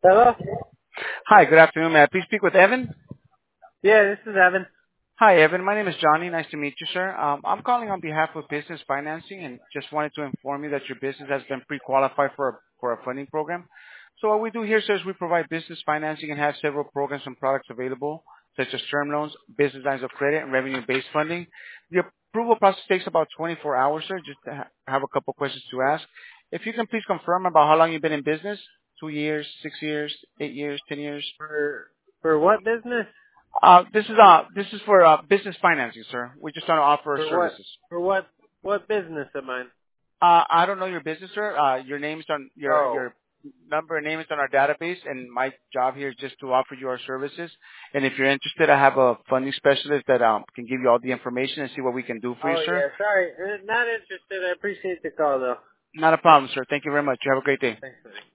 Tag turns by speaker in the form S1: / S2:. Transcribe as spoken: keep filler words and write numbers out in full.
S1: Hello?
S2: Hi, good afternoon. May I please speak with Evan?
S1: Yeah, this is Evan.
S2: Hi, Evan. My name is Johnny. Nice to meet you, sir. Um, I'm calling on behalf of Business Financing and just wanted to inform you that your business has been pre-qualified for a, for a funding program. So what we do here, sir, is we provide business financing and have several programs and products available, such as term loans, business lines of credit, and revenue-based funding. The approval process takes about twenty-four hours, sir, just to ha- have a couple questions to ask. If you can please confirm about how long you've been in business, two years, six years, eight years, ten years.
S1: For for what business?
S2: Uh, this is uh, this is for uh, business financing, sir. We're just trying to offer our
S1: For what?
S2: services.
S1: For what? What business of mine?
S2: Uh, I don't know your business, sir. Uh, your name's on your
S1: Oh.
S2: your number and name is on our database, and my job here is just to offer you our services. And if you're interested, I have a funding specialist that um can give you all the information and see what we can do for you,
S1: Oh
S2: sir.
S1: yeah. Sorry, uh, not interested. I appreciate the call though.
S2: Not a problem, sir. Thank you very much. You have a great day.
S1: Thanks, man.